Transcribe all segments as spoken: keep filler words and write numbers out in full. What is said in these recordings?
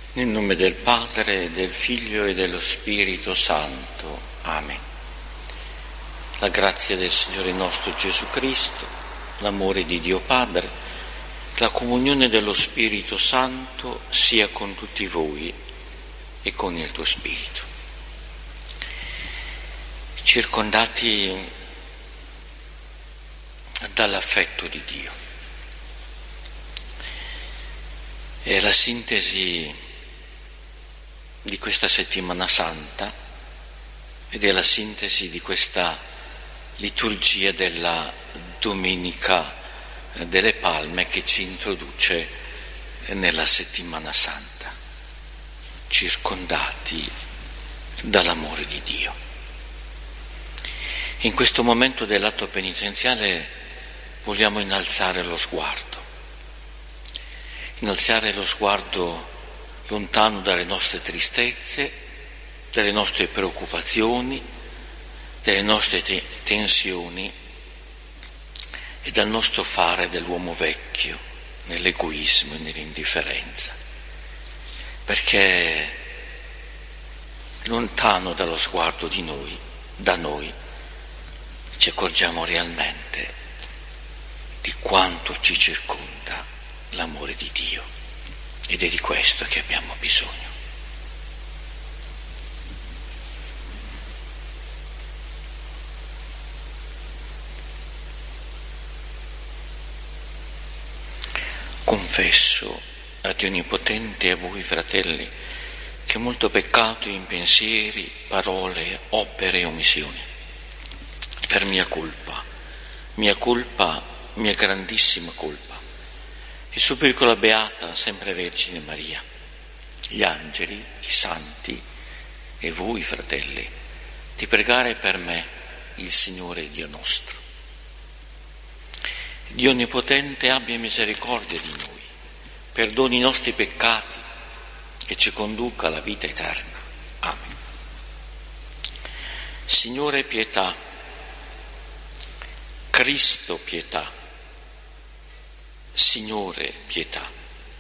Nel nome del Padre, del Figlio e dello Spirito Santo. Amen. La grazia del Signore nostro Gesù Cristo, l'amore di Dio Padre, la comunione dello Spirito Santo sia con tutti voi e con il tuo Spirito. Circondati dall'affetto di Dio. È la sintesi di questa settimana santa ed è la sintesi di questa liturgia della Domenica delle Palme che ci introduce nella settimana santa, circondati dall'amore di Dio. In questo momento dell'atto penitenziale vogliamo innalzare lo sguardo, innalzare lo sguardo lontano dalle nostre tristezze, dalle nostre preoccupazioni, dalle nostre te- tensioni e dal nostro fare dell'uomo vecchio, nell'egoismo e nell'indifferenza. Perché lontano dallo sguardo di noi, da noi, ci accorgiamo realmente di quanto ci circonda l'amore di Dio. Ed è di questo che abbiamo bisogno. Confesso a Dio Onnipotente e a voi, fratelli, che ho molto peccato in pensieri, parole, opere e omissioni. Per mia colpa, mia colpa, mia grandissima colpa. E supplico la Beata, sempre Vergine Maria, gli angeli, i santi e voi, fratelli, di pregare per me il Signore Dio nostro. Dio Onnipotente abbia misericordia di noi, perdoni i nostri peccati e ci conduca alla vita eterna. Amen. Signore, pietà. Cristo, pietà. Signore, pietà.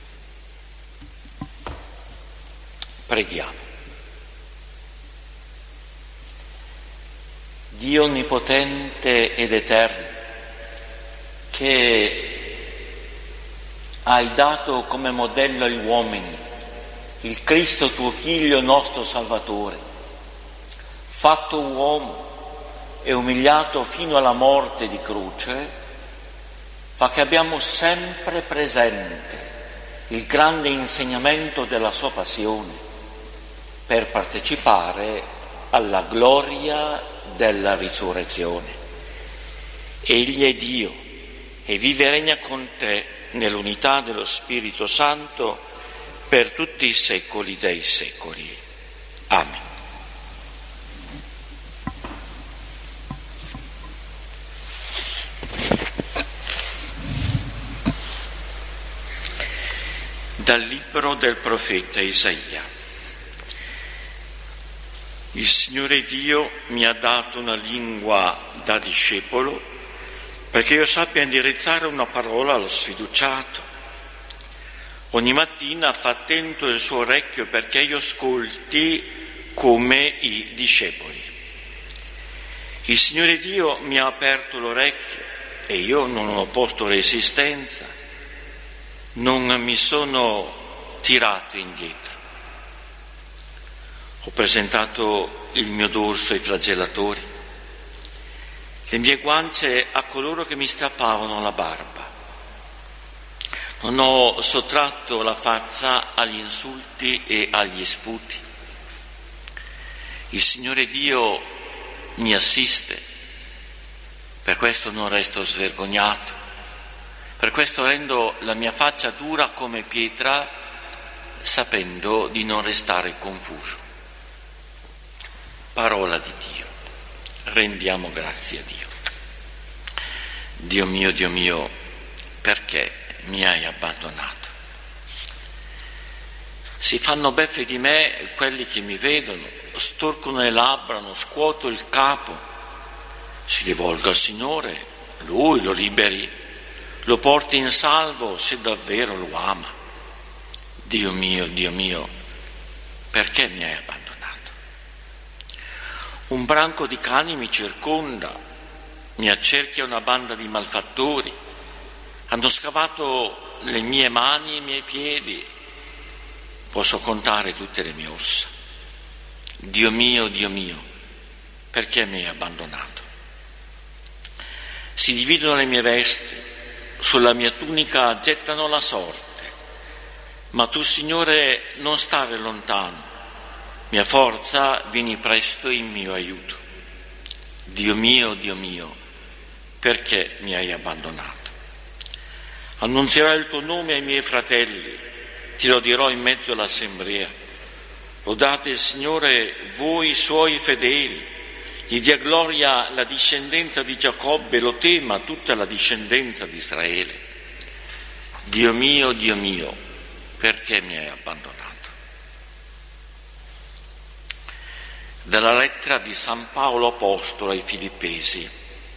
Preghiamo. Dio Onnipotente ed Eterno, che hai dato come modello agli uomini il Cristo tuo Figlio, nostro Salvatore, fatto uomo e umiliato fino alla morte di croce, fa che abbiamo sempre presente il grande insegnamento della sua passione per partecipare alla gloria della risurrezione. Egli è Dio e vive e regna con te nell'unità dello Spirito Santo per tutti i secoli dei secoli. Amen. Dal libro del profeta Isaia. Il Signore Dio mi ha dato una lingua da discepolo perché io sappia indirizzare una parola allo sfiduciato. Ogni mattina fa attento il suo orecchio perché io ascolti come i discepoli. Il Signore Dio mi ha aperto l'orecchio e io non ho posto resistenza. Non mi sono tirato indietro. Ho presentato il mio dorso ai flagellatori, le mie guance a coloro che mi strappavano la barba. Non ho sottratto la faccia agli insulti e agli sputi. Il Signore Dio mi assiste, per questo non resto svergognato. Per questo rendo la mia faccia dura come pietra, sapendo di non restare confuso. Parola di Dio. Rendiamo grazie a Dio. Dio mio, Dio mio, perché mi hai abbandonato? Si fanno beffe di me quelli che mi vedono, storcono le labbra, scuoto il capo. Si rivolga al Signore, Lui lo liberi, lo porti in salvo se davvero lo ama. Dio mio, Dio mio, perché mi hai abbandonato? Un branco di cani mi circonda, mi accerchia una banda di malfattori, hanno scavato le mie mani e i miei piedi, posso contare tutte le mie ossa. Dio mio, Dio mio, perché mi hai abbandonato? Si dividono le mie vesti, sulla mia tunica gettano la sorte, ma tu, Signore, non stare lontano, mia forza, vieni presto in mio aiuto. Dio mio, Dio mio, perché mi hai abbandonato? Annunzierò il tuo nome ai miei fratelli, ti lo dirò in mezzo all'assemblea. Lodate il Signore voi suoi fedeli, gli dia gloria la discendenza di Giacobbe, lo tema tutta la discendenza di Israele. Dio mio, Dio mio, perché mi hai abbandonato? Dalla lettera di San Paolo Apostolo ai Filippesi.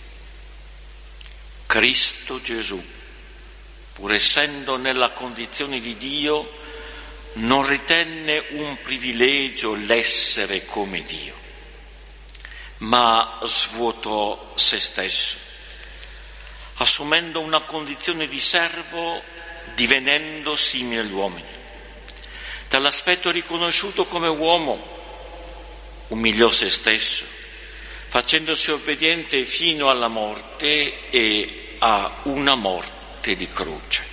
Cristo Gesù, pur essendo nella condizione di Dio, non ritenne un privilegio l'essere come Dio, ma svuotò se stesso, assumendo una condizione di servo, divenendo simile agli uomini. Dall'aspetto riconosciuto come uomo, umiliò se stesso, facendosi obbediente fino alla morte e a una morte di croce.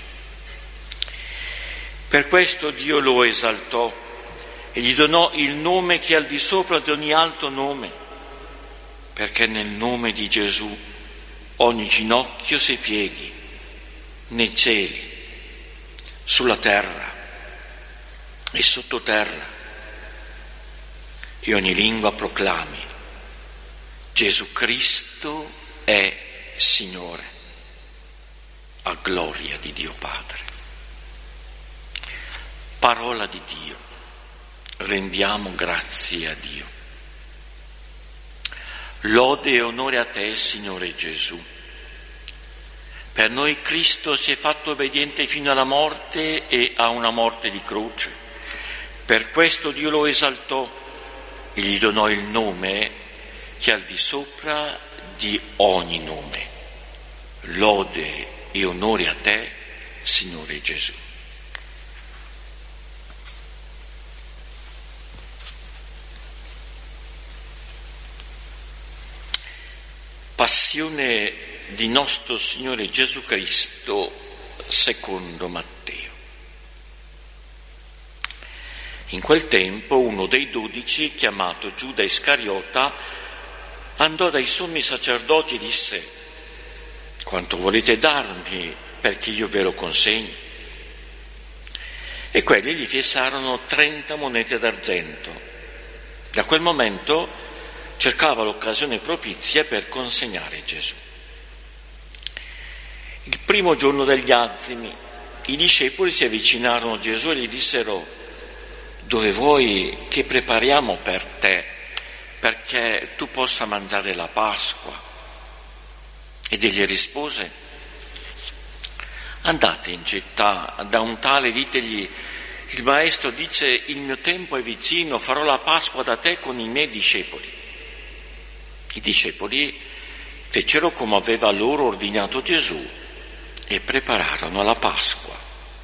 Per questo Dio lo esaltò e gli donò il nome che è al di sopra di ogni altro nome, perché nel nome di Gesù ogni ginocchio si pieghi, nei cieli, sulla terra e sottoterra, e ogni lingua proclami: Gesù Cristo è Signore, a gloria di Dio Padre. Parola di Dio, rendiamo grazie a Dio. Lode e onore a te, Signore Gesù. Per noi Cristo si è fatto obbediente fino alla morte e a una morte di croce. Per questo Dio lo esaltò e gli donò il nome che è al di sopra di ogni nome. Lode e onore a te, Signore Gesù. Passione di nostro Signore Gesù Cristo secondo Matteo. In quel tempo uno dei dodici, chiamato Giuda Iscariota, andò dai sommi sacerdoti e disse: quanto volete darmi perché io ve lo consegni? E quelli gli fissarono trenta monete d'argento. Da quel momento cercava l'occasione propizia per consegnare Gesù. Il primo giorno degli azimi, i discepoli si avvicinarono a Gesù e gli dissero: dove vuoi che prepariamo per te, perché tu possa mangiare la Pasqua? Ed egli rispose: andate in città da un tale, ditegli: il maestro dice, il mio tempo è vicino, farò la Pasqua da te con i miei discepoli. I discepoli fecero come aveva loro ordinato Gesù e prepararono la Pasqua.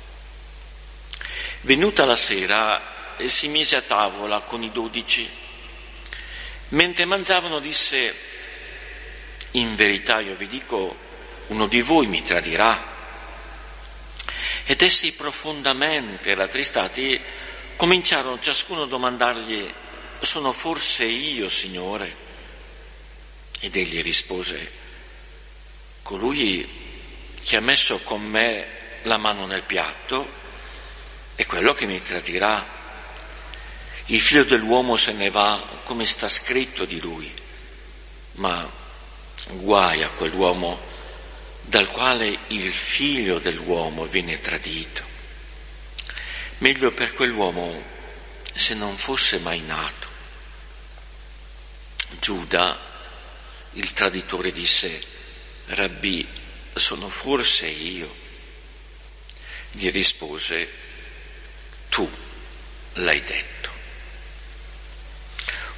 Venuta la sera, si mise a tavola con i dodici. Mentre mangiavano disse: in verità io vi dico, uno di voi mi tradirà. Ed essi, profondamente rattristati, cominciarono ciascuno a domandargli: sono forse io, Signore? Ed egli rispose: colui che ha messo con me la mano nel piatto è quello che mi tradirà. Il figlio dell'uomo se ne va come sta scritto di lui, ma guai a quell'uomo dal quale il figlio dell'uomo viene tradito. Meglio per quell'uomo se non fosse mai nato. Giuda, il traditore, disse: Rabbì, sono forse io? Gli rispose: tu l'hai detto.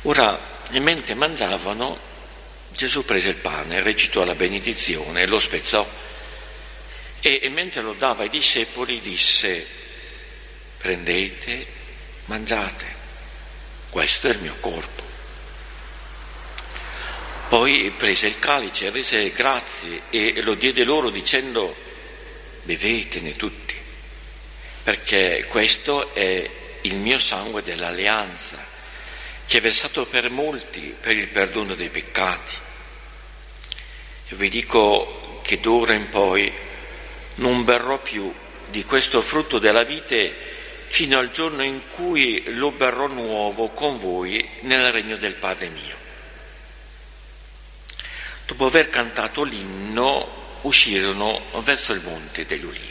Ora, mentre mangiavano, Gesù prese il pane, recitò la benedizione, lo spezzò e, e mentre lo dava ai discepoli disse: prendete, mangiate, questo è il mio corpo. Poi prese il calice, rese grazie e lo diede loro dicendo: bevetene tutti, perché questo è il mio sangue dell'alleanza, che è versato per molti per il perdono dei peccati. Io vi dico che d'ora in poi non berrò più di questo frutto della vite fino al giorno in cui lo berrò nuovo con voi nel regno del Padre mio. Dopo aver cantato l'inno, uscirono verso il Monte degli Ulivi.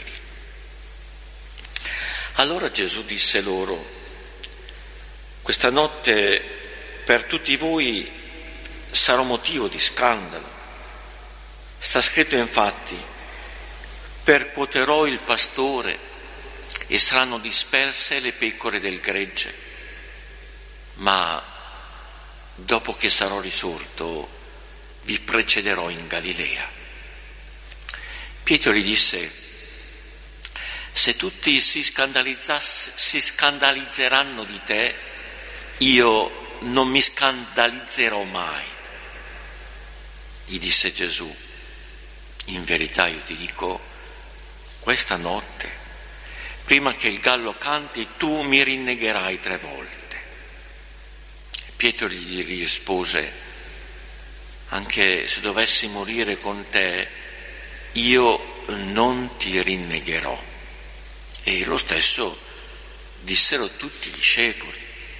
Allora Gesù disse loro: questa notte per tutti voi sarà motivo di scandalo. Sta scritto infatti: percuoterò il pastore e saranno disperse le pecore del gregge, ma dopo che sarò risorto vi precederò in Galilea. Pietro gli disse: se tutti si, si scandalizzeranno di te, io non mi scandalizzerò mai. Gli disse Gesù: in verità io ti dico, questa notte, prima che il gallo canti, tu mi rinnegherai tre volte. Pietro gli rispose: anche se dovessi morire con te, io non ti rinnegherò. E lo stesso dissero tutti i discepoli.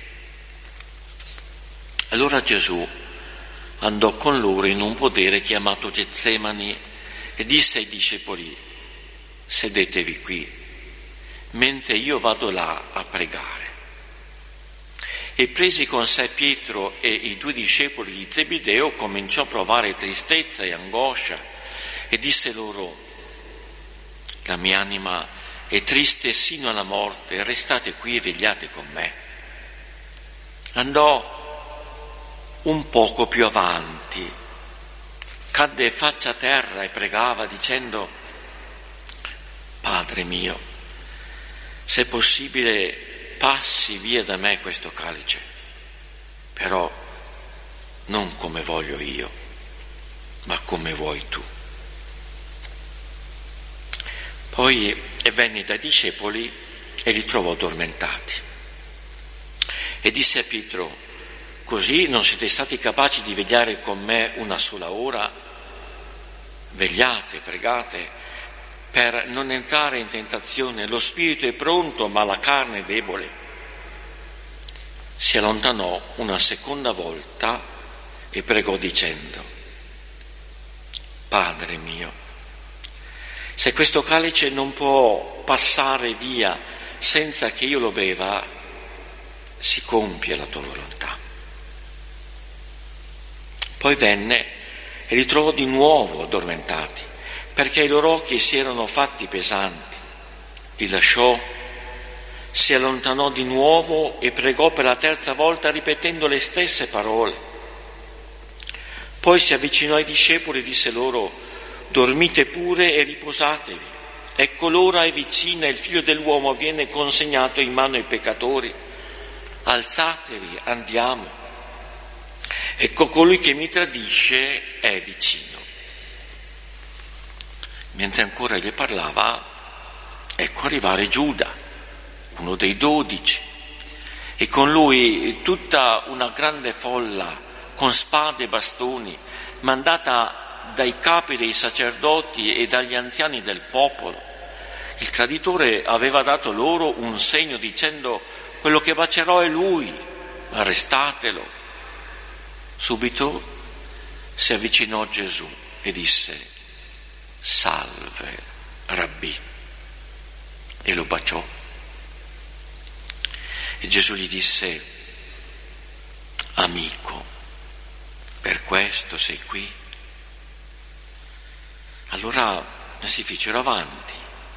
Allora Gesù andò con loro in un podere chiamato Getsemani e disse ai discepoli: sedetevi qui, mentre io vado là a pregare. E presi con sé Pietro e i due discepoli di Zebedeo, cominciò a provare tristezza e angoscia e disse loro: la mia anima è triste sino alla morte, restate qui e vegliate con me. Andò un poco più avanti, cadde faccia a terra e pregava dicendo: Padre mio, se è possibile, passi via da me questo calice, però non come voglio io, ma come vuoi tu. Poi venne dai discepoli e li trovò addormentati. E disse a Pietro: così non siete stati capaci di vegliare con me una sola ora? Vegliate, pregate, per non entrare in tentazione. Lo spirito è pronto, ma la carne è debole. Si allontanò una seconda volta e pregò dicendo: Padre mio, se questo calice non può passare via senza che io lo beva, si compie la tua volontà. Poi venne e li trovò di nuovo addormentati, perché i loro occhi si erano fatti pesanti. Li lasciò, si allontanò di nuovo e pregò per la terza volta ripetendo le stesse parole. Poi si avvicinò ai discepoli e disse loro: dormite pure e riposatevi. Ecco l'ora è vicina, il figlio dell'uomo viene consegnato in mano ai peccatori. Alzatevi, andiamo. Ecco colui che mi tradisce è vicino. Mentre ancora gli parlava, ecco arrivare Giuda, uno dei dodici, e con lui tutta una grande folla con spade e bastoni, mandata dai capi dei sacerdoti e dagli anziani del popolo. Il traditore aveva dato loro un segno dicendo: quello che bacerò è lui, arrestatelo. Subito si avvicinò a Gesù e disse: salve, Rabbì, e lo baciò. E Gesù gli disse: amico, per questo sei qui? Allora si fecero avanti,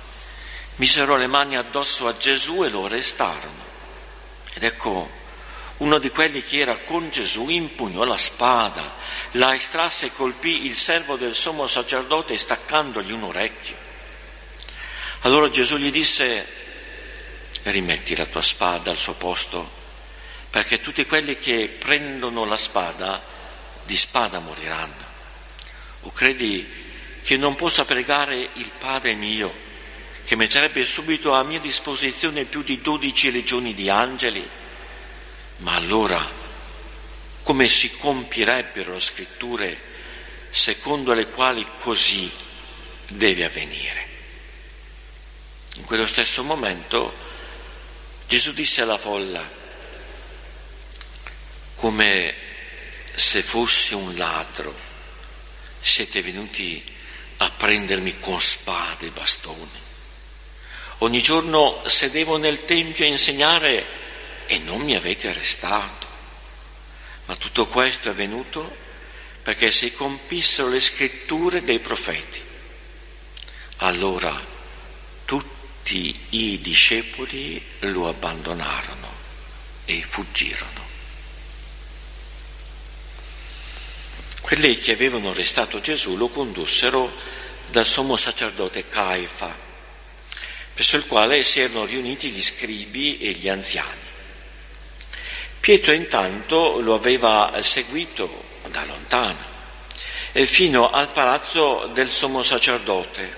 misero le mani addosso a Gesù e lo arrestarono. Ed ecco uno di quelli che era con Gesù impugnò la spada, la estrasse e colpì il servo del sommo sacerdote staccandogli un orecchio. Allora Gesù gli disse: rimetti la tua spada al suo posto, perché tutti quelli che prendono la spada di spada moriranno. O credi che non possa pregare il Padre mio, che metterebbe subito a mia disposizione più di dodici legioni di angeli? Ma allora come si compirebbero le scritture secondo le quali così deve avvenire? In quello stesso momento Gesù disse alla folla: come se fossi un ladro siete venuti a prendermi con spade e bastoni. Ogni giorno sedevo nel Tempio a insegnare e non mi avete arrestato. Ma tutto questo è avvenuto perché si compissero le scritture dei profeti. Allora tutti i discepoli lo abbandonarono e fuggirono. Quelli che avevano arrestato Gesù lo condussero dal sommo sacerdote Caifa, presso il quale si erano riuniti gli scribi e gli anziani. Pietro intanto lo aveva seguito da lontano e fino al palazzo del sommo sacerdote.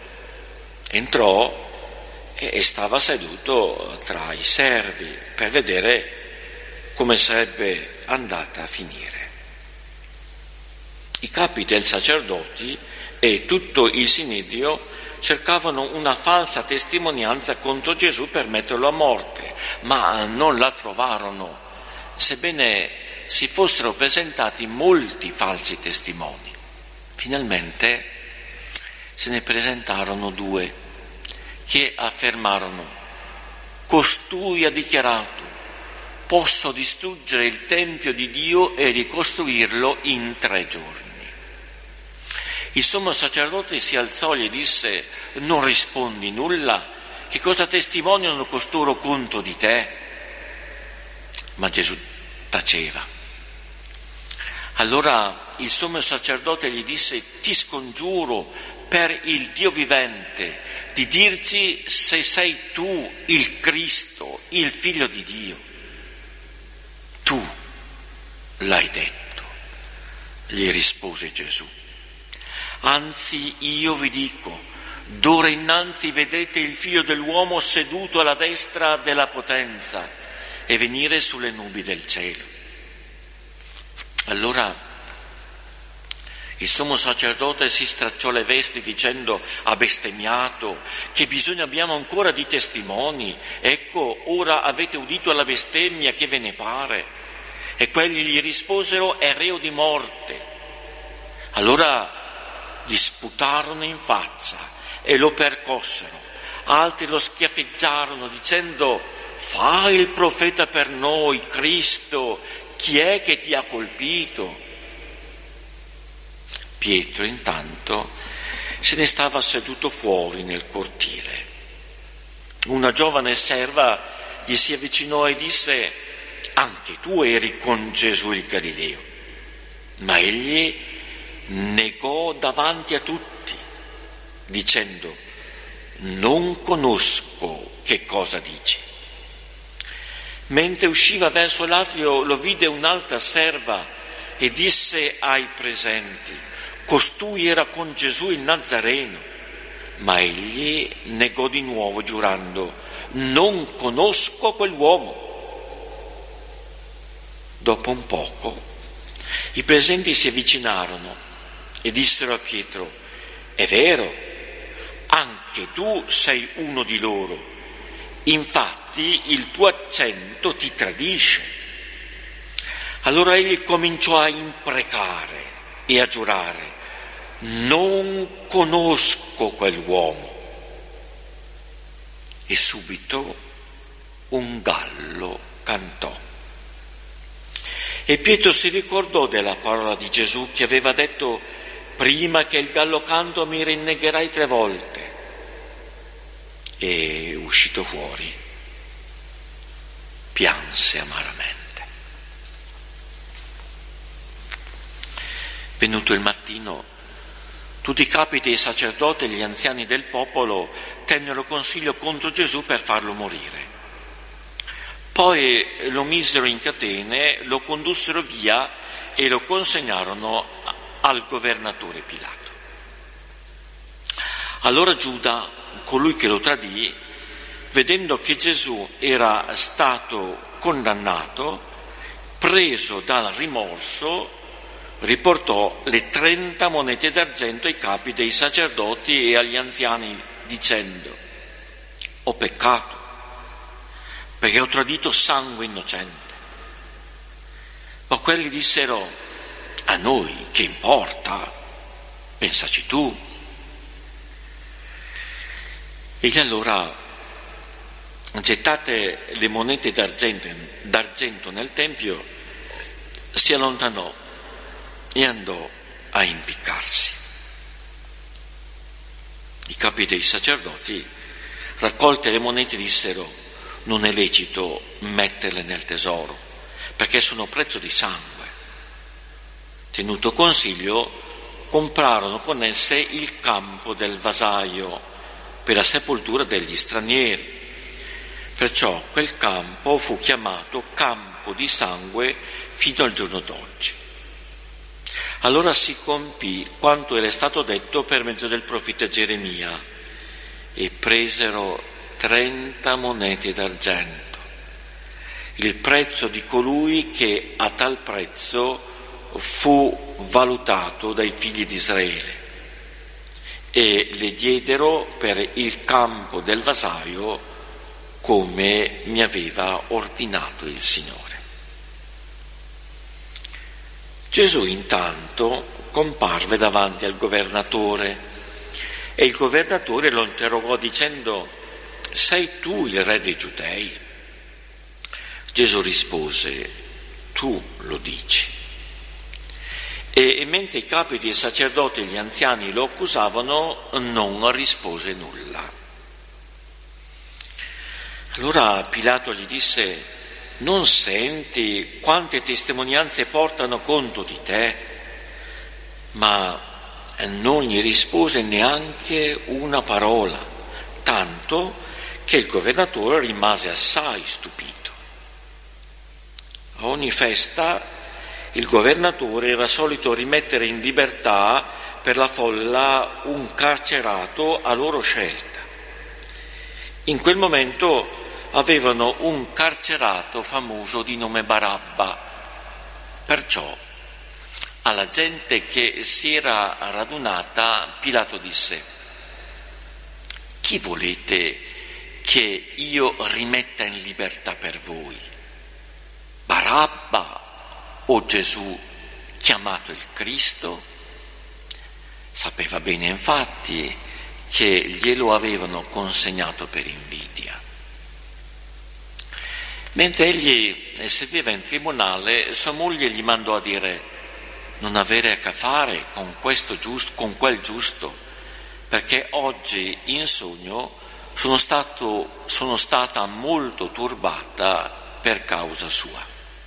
Entrò e stava seduto tra i servi per vedere come sarebbe andata a finire. I capi dei sacerdoti e tutto il sinedrio cercavano una falsa testimonianza contro Gesù per metterlo a morte, ma non la trovarono, sebbene si fossero presentati molti falsi testimoni. Finalmente se ne presentarono due che affermarono: costui ha dichiarato: posso distruggere il Tempio di Dio e ricostruirlo in tre giorni. Il sommo sacerdote si alzò e gli disse: non rispondi nulla? Che cosa testimoniano costoro contro di te? Ma Gesù taceva. Allora il sommo sacerdote gli disse: ti scongiuro per il Dio vivente di dirci se sei tu il Cristo, il Figlio di Dio. Tu l'hai detto, gli rispose Gesù. Anzi, io vi dico, d'ora innanzi vedrete il Figlio dell'uomo seduto alla destra della potenza e venire sulle nubi del cielo. Allora il sommo sacerdote si stracciò le vesti dicendo: ha bestemmiato, che bisogno abbiamo ancora di testimoni? Ecco, ora avete udito la bestemmia, che ve ne pare? E quelli gli risposero: è reo di morte. Allora gli sputarono in faccia e lo percossero, altri lo schiaffeggiarono dicendo: fai il profeta per noi, Cristo, chi è che ti ha colpito? Pietro intanto se ne stava seduto fuori nel cortile. Una giovane serva gli si avvicinò e disse: anche tu eri con Gesù il Galileo. Ma egli negò davanti a tutti, dicendo: non conosco che cosa dici. Mentre usciva verso l'atrio lo vide un'altra serva e disse ai presenti: costui era con Gesù il Nazareno. Ma egli negò di nuovo giurando: non conosco quell'uomo. Dopo un poco i presenti si avvicinarono e dissero a Pietro: è vero, anche tu sei uno di loro, infatti il tuo accento ti tradisce. Allora egli cominciò a imprecare e a giurare: non conosco quell'uomo. E subito un gallo cantò. E Pietro si ricordò della parola di Gesù che aveva detto: prima che il gallo canto mi rinnegherai tre volte. E uscito fuori pianse amaramente. Venuto il mattino, tutti i capi dei sacerdoti e gli anziani del popolo tennero consiglio contro Gesù per farlo morire. Poi lo misero in catene, lo condussero via e lo consegnarono al governatore Pilato. Allora Giuda, colui che lo tradì, vedendo che Gesù era stato condannato, preso dal rimorso, riportò le trenta monete d'argento ai capi dei sacerdoti e agli anziani, dicendo: ho peccato, perché ho tradito sangue innocente. Ma quelli dissero: a noi che importa? Pensaci tu. Egli allora, gettate le monete d'argento, d'argento nel tempio, si allontanò e andò a impiccarsi. I capi dei sacerdoti, raccolte le monete, dissero: non è lecito metterle nel tesoro, perché sono prezzo di sangue. Tenuto consiglio, comprarono con esse il campo del vasaio per la sepoltura degli stranieri. Perciò quel campo fu chiamato campo di sangue fino al giorno d'oggi. Allora si compì quanto era stato detto per mezzo del profeta Geremia, e presero trenta monete d'argento, il prezzo di colui che a tal prezzo fu valutato dai figli di Israele, e le diedero per il campo del vasaio come mi aveva ordinato il Signore. Gesù intanto comparve davanti al governatore e il governatore lo interrogò dicendo: sei tu il re dei Giudei? Gesù rispose: tu lo dici. E, e mentre i capi dei sacerdoti e gli anziani lo accusavano, non rispose nulla. Allora Pilato gli disse: non senti quante testimonianze portano contro di te? Ma non gli rispose neanche una parola, tanto che il governatore rimase assai stupito. A ogni festa il governatore era solito rimettere in libertà per la folla un carcerato a loro scelta. In quel momento avevano un carcerato famoso di nome Barabba. Perciò alla gente che si era radunata Pilato disse: chi volete che io rimetta in libertà per voi? Barabba o Gesù chiamato il Cristo? Sapeva bene infatti che glielo avevano consegnato per invidia. Mentre egli sedeva in tribunale, sua moglie gli mandò a dire: non avere a che fare con questo giusto, con quel giusto, perché oggi in sogno sono stato, sono stata molto turbata per causa sua.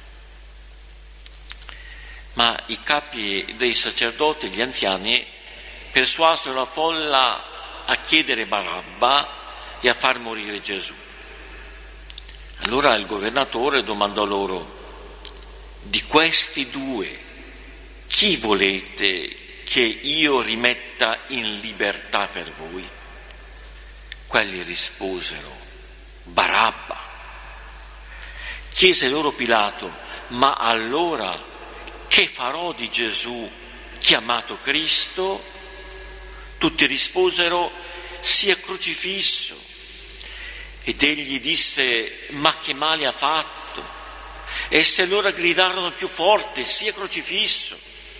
Ma i capi dei sacerdoti e gli anziani persuasero la folla a chiedere Barabba e a far morire Gesù. Allora il governatore domandò loro: di questi due chi volete che io rimetta in libertà per voi? Quelli risposero: Barabba. Chiese loro Pilato: ma allora che farò di Gesù chiamato Cristo? Tutti risposero: sia crocifisso. Ed egli disse: ma che male ha fatto? Essi allora gridarono più forte: sia crocifisso.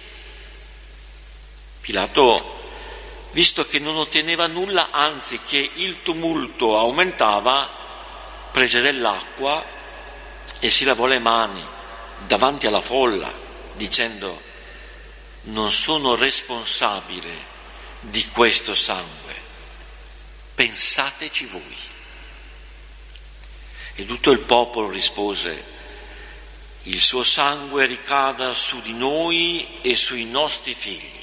Pilato, visto che non otteneva nulla, anzi che il tumulto aumentava, prese dell'acqua e si lavò le mani davanti alla folla, dicendo: non sono responsabile di questo sangue, pensateci voi. E tutto il popolo rispose: il suo sangue ricada su di noi e sui nostri figli.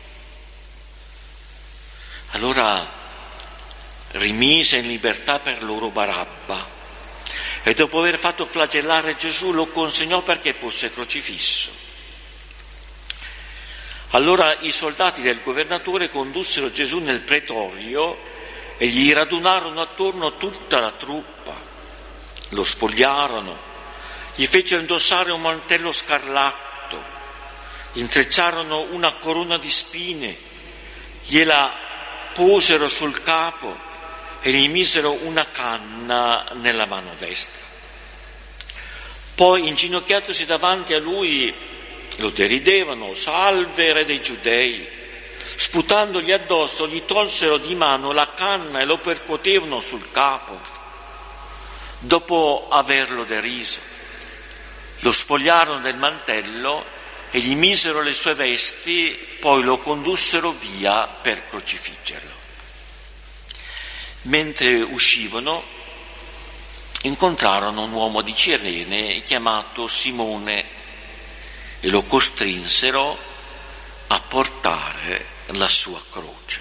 Allora rimise in libertà per loro Barabba e dopo aver fatto flagellare Gesù lo consegnò perché fosse crocifisso. Allora i soldati del governatore condussero Gesù nel pretorio e gli radunarono attorno tutta la truppa, lo spogliarono, gli fecero indossare un mantello scarlatto, intrecciarono una corona di spine, gliela posero sul capo e gli misero una canna nella mano destra. Poi, inginocchiatosi davanti a lui, lo deridevano: salve, re dei Giudei. Sputandogli addosso, gli tolsero di mano la canna e lo percuotevano sul capo. Dopo averlo deriso, lo spogliarono del mantello e gli misero le sue vesti, poi lo condussero via per crocifiggerlo. Mentre uscivano, incontrarono un uomo di Cirene chiamato Simone e lo costrinsero a portare la sua croce.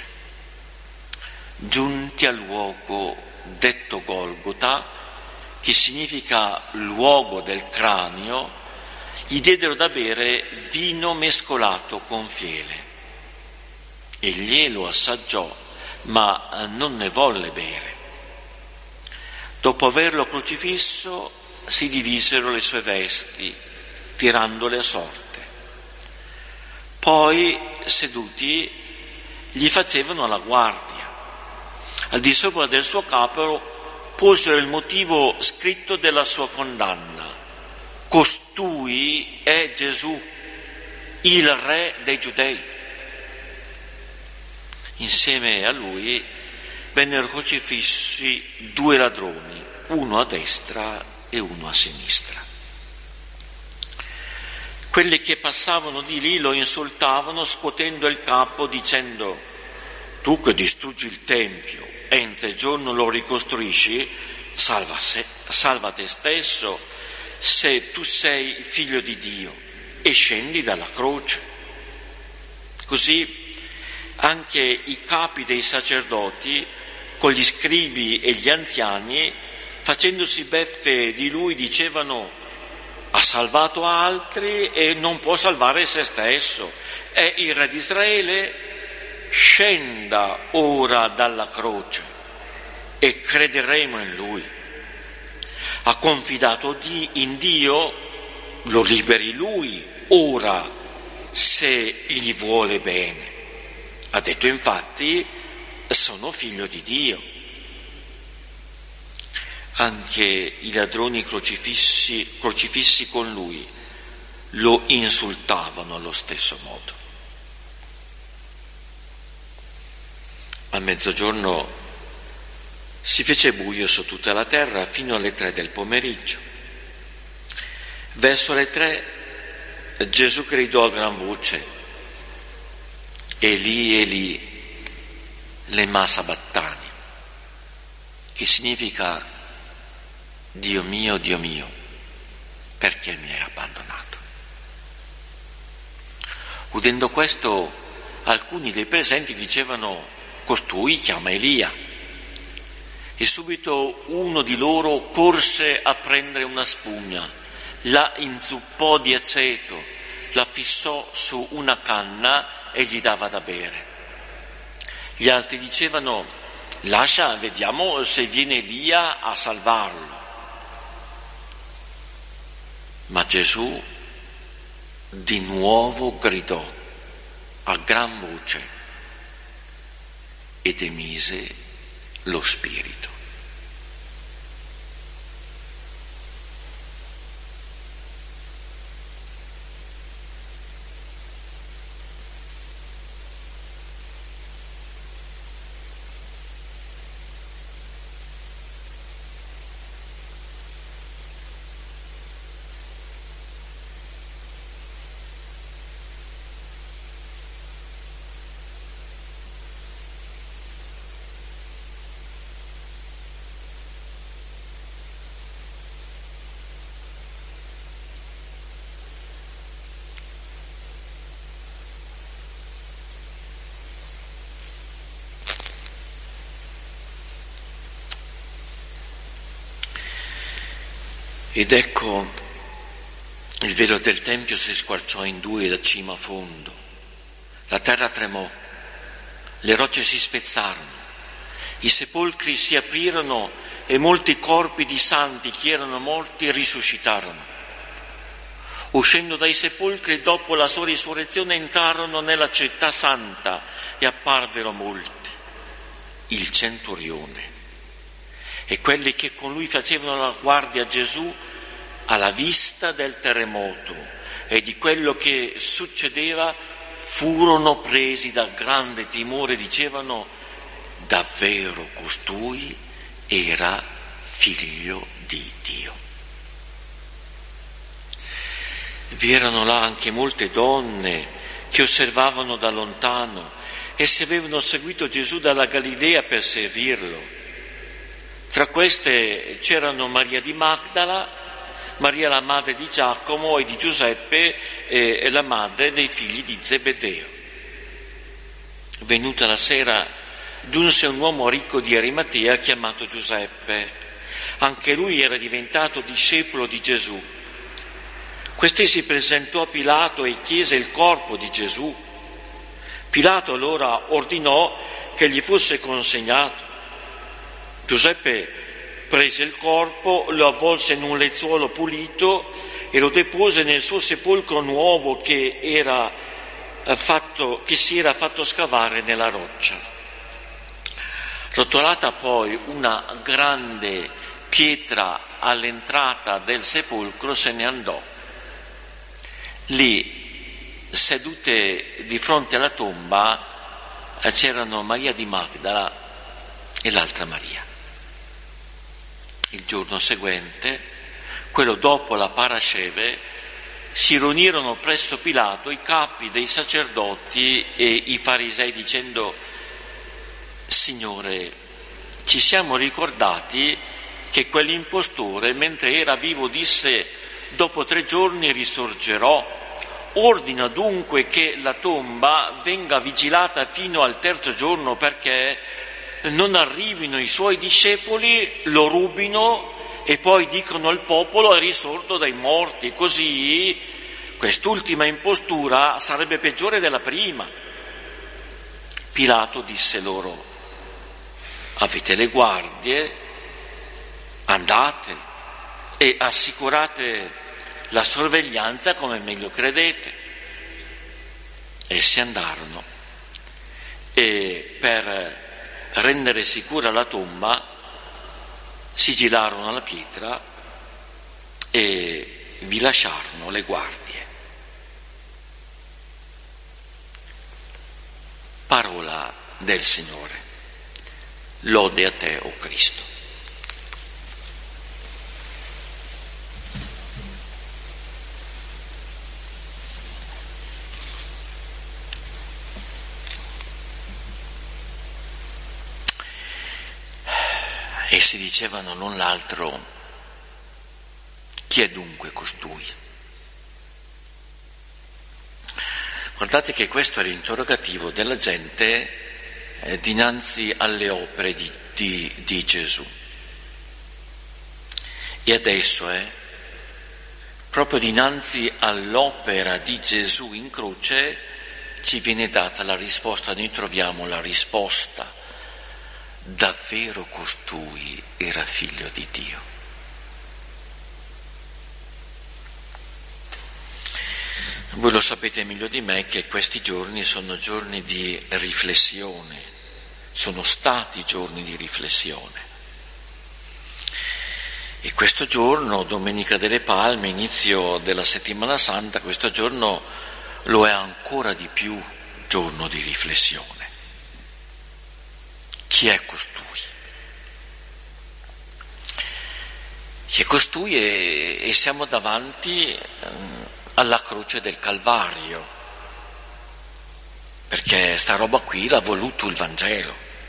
Giunti al luogo detto Golgota, che significa luogo del cranio, gli diedero da bere vino mescolato con fiele. Egli lo assaggiò, ma non ne volle bere. Dopo averlo crocifisso, si divisero le sue vesti, tirandole a sorte. Poi, seduti, gli facevano la guardia. Al di sopra del suo capo posero il motivo scritto della sua condanna: costui è Gesù, il re dei Giudei. Insieme a lui vennero crocifissi due ladroni, uno a destra e uno a sinistra. Quelli che passavano di lì lo insultavano scuotendo il capo dicendo: tu che distruggi il Tempio e in tre giorni lo ricostruisci, salva, se, salva te stesso se tu sei figlio di Dio e scendi dalla croce. Così anche i capi dei sacerdoti con gli scribi e gli anziani, facendosi beffe di lui, dicevano: ha salvato altri e non può salvare se stesso, è il re di Israele, scenda ora dalla croce e crederemo in lui. Ha confidato in Dio, lo liberi lui ora se gli vuole bene. Ha detto infatti: sono figlio di Dio. Anche i ladroni crocifissi, crocifissi con lui lo insultavano allo stesso modo. A mezzogiorno si fece buio su tutta la terra fino alle tre del pomeriggio. Verso le tre Gesù gridò a gran voce: Eli, Eli, lema sabachthani, che significa: Dio mio, Dio mio, perché mi hai abbandonato? Udendo questo, alcuni dei presenti dicevano: costui chiama Elia. E subito uno di loro corse a prendere una spugna, la inzuppò di aceto, la fissò su una canna e gli dava da bere. Gli altri dicevano: lascia, vediamo se viene Elia a salvarlo. Ma Gesù di nuovo gridò a gran voce ed emise lo spirito. Ed ecco, il velo del Tempio si squarciò in due da cima a fondo, la terra tremò, le rocce si spezzarono, i sepolcri si aprirono e molti corpi di santi che erano morti risuscitarono. Uscendo dai sepolcri dopo la sua risurrezione entrarono nella città santa e apparvero molti, il centurione e quelli che con lui facevano la guardia a Gesù alla vista del terremoto e di quello che succedeva furono presi da grande timore, dicevano: davvero costui era figlio di Dio. Vi erano là anche molte donne che osservavano da lontano e se avevano seguito Gesù dalla Galilea per servirlo. Tra queste c'erano Maria di Magdala, Maria la madre di Giacomo e di Giuseppe e la madre dei figli di Zebedeo. Venuta la sera giunse un uomo ricco di Arimatea chiamato Giuseppe. Anche lui era diventato discepolo di Gesù. Questi si presentò a Pilato e chiese il corpo di Gesù. Pilato allora ordinò che gli fosse consegnato. Giuseppe prese il corpo, lo avvolse in un lenzuolo pulito e lo depose nel suo sepolcro nuovo che, era fatto, che si era fatto scavare nella roccia. Rotolata poi una grande pietra all'entrata del sepolcro, se ne andò. Lì, sedute di fronte alla tomba, c'erano Maria di Magdala e l'altra Maria. Il giorno seguente, quello dopo la Parasceve, si riunirono presso Pilato i capi dei sacerdoti e i farisei dicendo: Signore, ci siamo ricordati che quell'impostore, mentre era vivo, disse: dopo tre giorni risorgerò. Ordina dunque che la tomba venga vigilata fino al terzo giorno, perché non arrivino i suoi discepoli, lo rubino e poi dicono al popolo: è risorto dai morti. Così quest'ultima impostura sarebbe peggiore della prima. Pilato disse loro: avete le guardie, andate e assicurate la sorveglianza come meglio credete. Essi andarono e per rendere sicura la tomba sigillarono la pietra e vi lasciarono le guardie. Parola del Signore. Lode a te, o Cristo. Essi dicevano l'un l'altro: chi è dunque costui? Guardate che questo è l'interrogativo della gente eh, dinanzi alle opere di, di, di Gesù. E adesso, eh, proprio dinanzi all'opera di Gesù in croce, ci viene data la risposta, noi troviamo la risposta. Davvero costui era figlio di Dio. Voi lo sapete meglio di me che questi giorni sono giorni di riflessione, sono stati giorni di riflessione. E questo giorno, Domenica delle Palme, inizio della Settimana Santa, questo giorno lo è ancora di più giorno di riflessione. Chi è costui? Chi è costui e, e siamo davanti eh, alla croce del Calvario, perché sta roba qui l'ha voluto il Vangelo,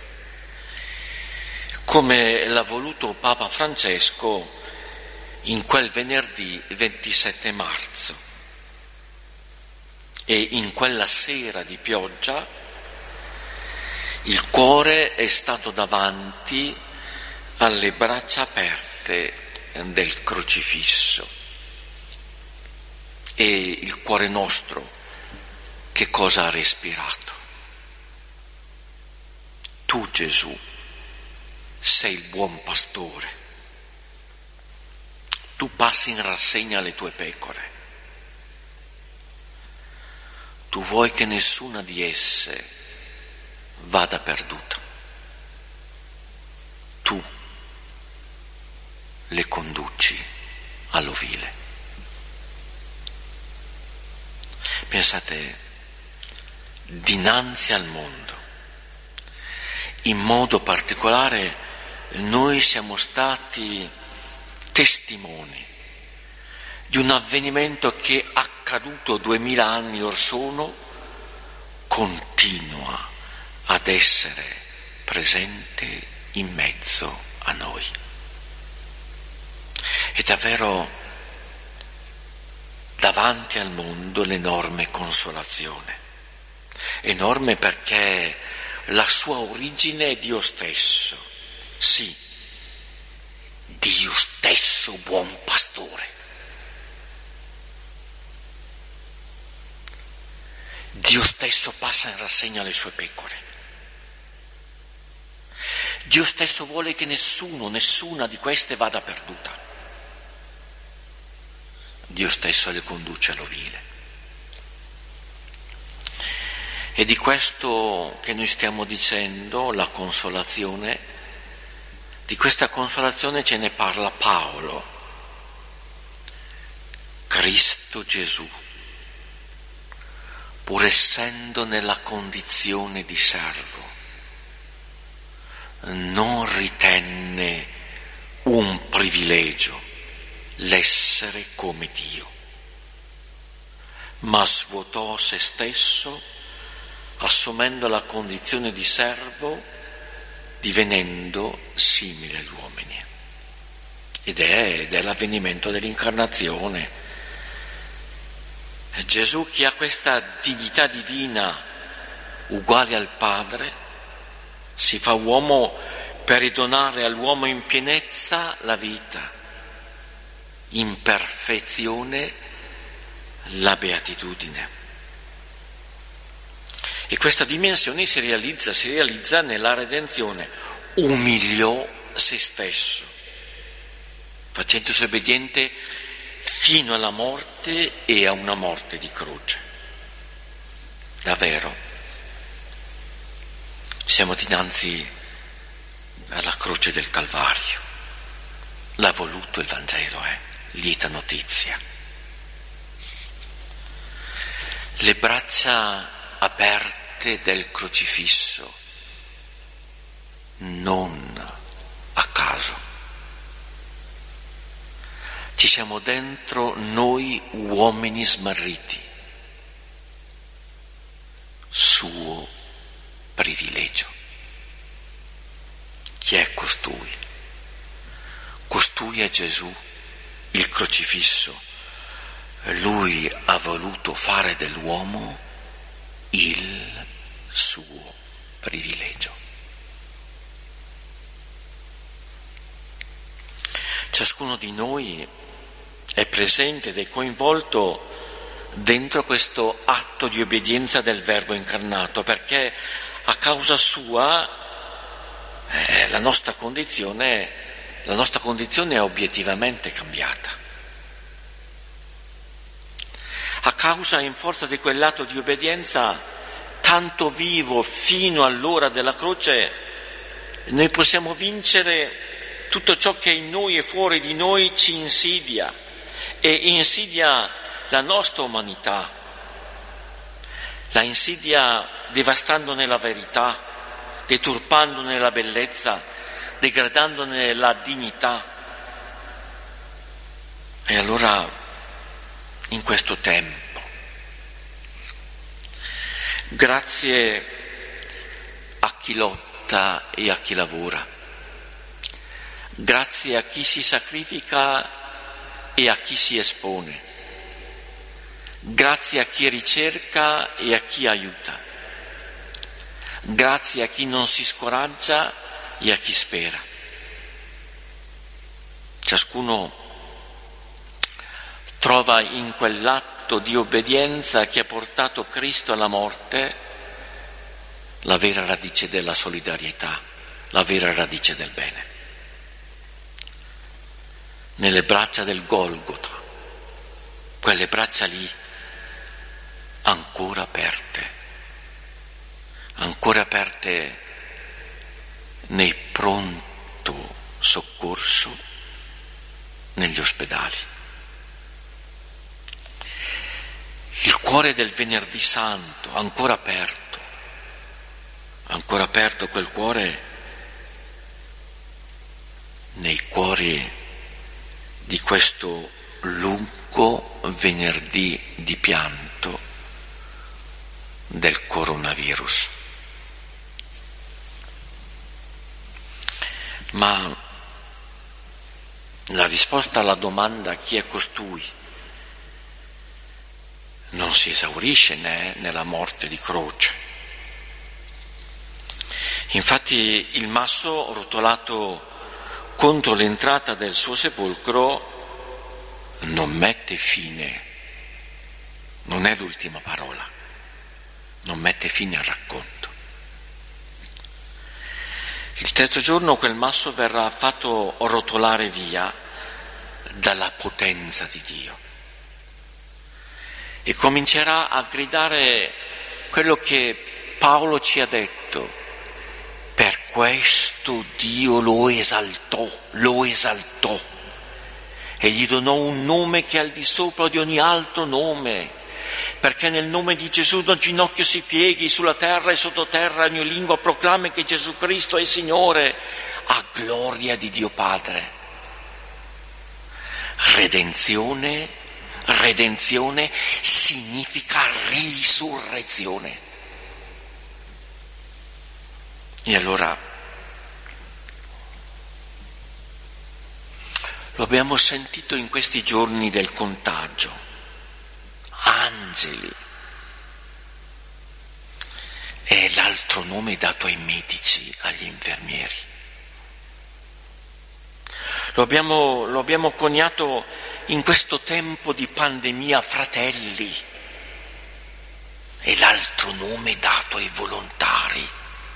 come l'ha voluto Papa Francesco in quel venerdì ventisette marzo. E in quella sera di pioggia il cuore è stato davanti alle braccia aperte del crocifisso. E il cuore nostro che cosa ha respirato? Tu, Gesù, sei il buon pastore. Tu passi in rassegna le tue pecore. Tu vuoi che nessuna di esse vada perduta. Tu le conduci all'ovile. Pensate, dinanzi al mondo, in modo particolare, noi siamo stati testimoni di un avvenimento che, accaduto duemila anni or sono, continua ad essere presente in mezzo a noi. È davvero davanti al mondo l'enorme consolazione, enorme perché la sua origine è Dio stesso, sì, Dio stesso buon pastore. Dio stesso passa in rassegna le sue pecore. Dio stesso vuole che nessuno, nessuna di queste vada perduta. Dio stesso le conduce all'ovile. E di questo che noi stiamo dicendo, la consolazione, di questa consolazione ce ne parla Paolo. Cristo Gesù, pur essendo nella condizione di servo, non ritenne un privilegio l'essere come Dio, ma svuotò se stesso, assumendo la condizione di servo, divenendo simile agli uomini. Ed è, ed è l'avvenimento dell'incarnazione. Gesù, che ha questa dignità divina uguale al Padre, si fa uomo per ridonare all'uomo in pienezza la vita, in perfezione la beatitudine. E questa dimensione si realizza, si realizza nella redenzione. Umiliò se stesso, facendosi obbediente fino alla morte e a una morte di croce. Davvero, siamo dinanzi alla croce del Calvario. L'ha voluto il Vangelo, eh? Lieta notizia. Le braccia aperte del crocifisso, non a caso. Ci siamo dentro noi uomini smarriti, suo privilegio. Chi è costui? Costui è Gesù, il crocifisso. Lui ha voluto fare dell'uomo il suo privilegio. Ciascuno di noi è presente ed è coinvolto dentro questo atto di obbedienza del Verbo incarnato, perché a causa sua eh, la nostra condizione, la nostra condizione è obiettivamente cambiata. A causa e in forza di quell'atto di obbedienza tanto vivo fino all'ora della croce, noi possiamo vincere tutto ciò che in noi e fuori di noi ci insidia e insidia la nostra umanità, la insidia devastandone la verità, deturpandone la bellezza, degradandone la dignità. E allora, in questo tempo, grazie a chi lotta e a chi lavora, grazie a chi si sacrifica e a chi si espone, grazie a chi ricerca e a chi aiuta, grazie a chi non si scoraggia e a chi spera. Ciascuno trova in quell'atto di obbedienza che ha portato Cristo alla morte la vera radice della solidarietà, la vera radice del bene. Nelle braccia del Golgota, quelle braccia lì ancora aperte, ancora aperte nei pronto soccorso negli ospedali. Il cuore del Venerdì Santo ancora aperto, ancora aperto quel cuore nei cuori di questo lungo venerdì di pianto del coronavirus. Ma la risposta alla domanda chi è costui non si esaurisce né nella morte di croce. Infatti il masso rotolato contro l'entrata del suo sepolcro non mette fine, non è l'ultima parola, non mette fine al racconto. Il terzo giorno quel masso verrà fatto rotolare via dalla potenza di Dio e comincerà a gridare quello che Paolo ci ha detto: per questo Dio lo esaltò, lo esaltò e gli donò un nome che è al di sopra di ogni altro nome, perché nel nome di Gesù ogni ginocchio si pieghi sulla terra e sottoterra, ogni lingua proclami che Gesù Cristo è Signore, a gloria di Dio Padre. Redenzione, redenzione significa risurrezione. E allora lo abbiamo sentito in questi giorni del contagio. Angeli è l'altro nome dato ai medici, agli infermieri. Lo abbiamo, lo abbiamo coniato in questo tempo di pandemia, fratelli, è l'altro nome dato ai volontari.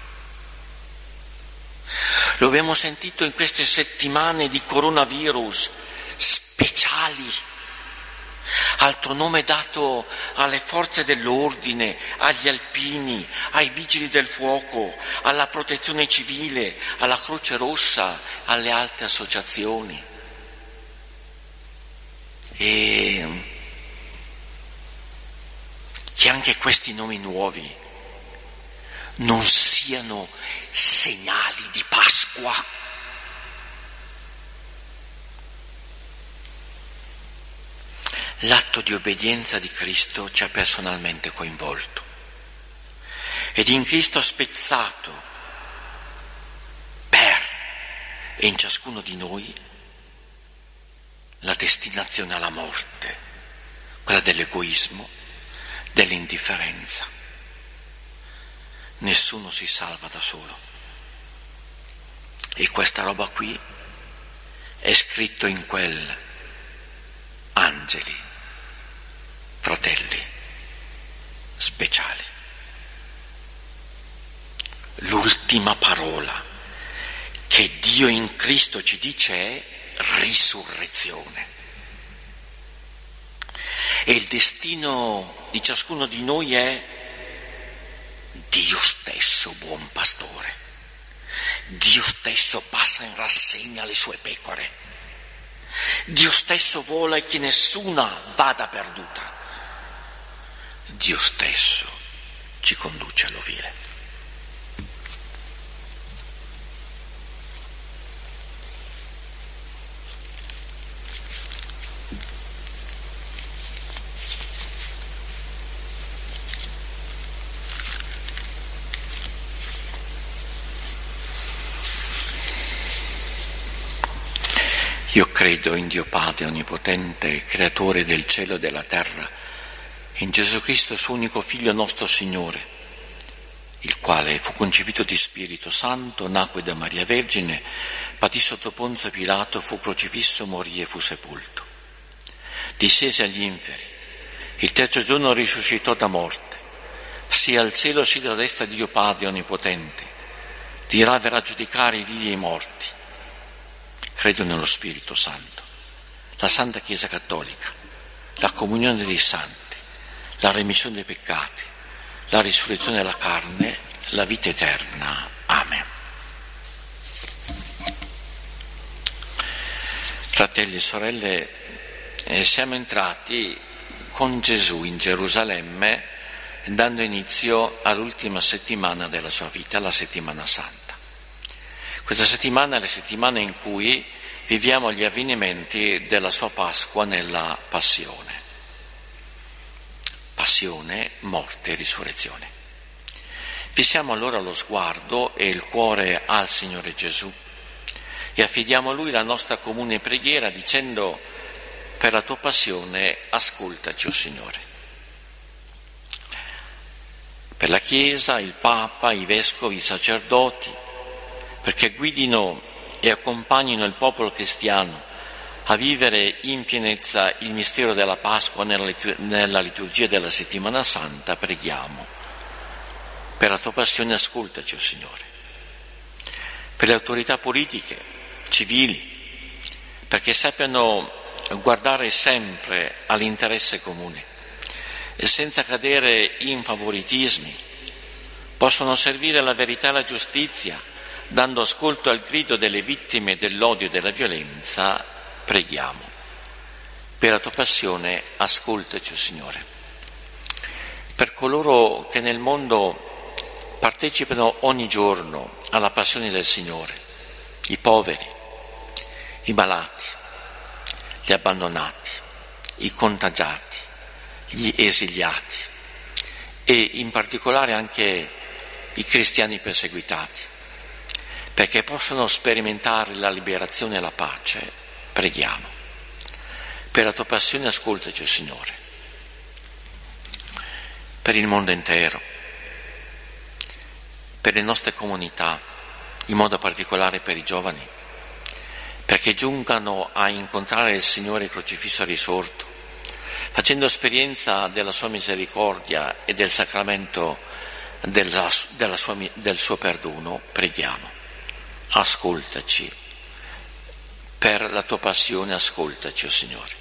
Lo abbiamo sentito in queste settimane di coronavirus, speciali. Altro nome dato alle forze dell'ordine, agli alpini, ai vigili del fuoco, alla protezione civile, alla Croce Rossa, alle altre associazioni. E che anche questi nomi nuovi non siano segnali di Pasqua. L'atto di obbedienza di Cristo ci ha personalmente coinvolto ed in Cristo ha spezzato per e in ciascuno di noi la destinazione alla morte, quella dell'egoismo, dell'indifferenza. Nessuno si salva da solo. E questa roba qui è scritto in quel angeli, fratelli speciali. L'ultima parola che Dio in Cristo ci dice è risurrezione. E il destino di ciascuno di noi è Dio stesso, buon pastore. Dio stesso passa in rassegna le sue pecore. Dio stesso vuole che nessuna vada perduta. Dio stesso ci conduce all'ovile. Io credo in Dio Padre Onnipotente, Creatore del cielo e della terra, in Gesù Cristo, suo unico Figlio, nostro Signore, il quale fu concepito di Spirito Santo, nacque da Maria Vergine, patì sotto Ponzio Pilato, fu crocifisso, morì e fu sepolto. Discese agli inferi, il terzo giorno risuscitò da morte, sia al cielo sia alla destra di Dio Padre Onnipotente, dirà verrà a giudicare i vivi e i morti. Credo nello Spirito Santo, la Santa Chiesa Cattolica, la comunione dei santi, la remissione dei peccati, la risurrezione della carne, la vita eterna. Amen. Fratelli e sorelle, eh, siamo entrati con Gesù in Gerusalemme, dando inizio all'ultima settimana della sua vita, la settimana santa. Questa settimana è la settimana in cui viviamo gli avvenimenti della sua Pasqua nella passione. Passione, morte e risurrezione. Fissiamo allora lo sguardo e il cuore al Signore Gesù e affidiamo a Lui la nostra comune preghiera dicendo: per la tua passione ascoltaci, o Signore. Per la Chiesa, il Papa, i Vescovi, i sacerdoti, perché guidino e accompagnino il popolo cristiano a vivere in pienezza il mistero della Pasqua nella liturgia della Settimana Santa, preghiamo. Per la tua passione ascoltaci, o Signore. Per le autorità politiche, civili, perché sappiano guardare sempre all'interesse comune e senza cadere in favoritismi, possono servire la verità e la giustizia, dando ascolto al grido delle vittime dell'odio e della violenza, preghiamo. Per la tua passione ascoltaci, o Signore. Per coloro che nel mondo partecipano ogni giorno alla passione del Signore, i poveri, i malati, gli abbandonati, i contagiati, gli esiliati e in particolare anche i cristiani perseguitati, perché possono sperimentare la liberazione e la pace, preghiamo. Per la tua passione ascoltaci, o Signore. Per il mondo intero, per le nostre comunità, in modo particolare per i giovani, perché giungano a incontrare il Signore crocifisso e risorto, facendo esperienza della sua misericordia e del sacramento della, della sua, del suo perdono, preghiamo. Ascoltaci. Per la tua passione ascoltaci, o Signore.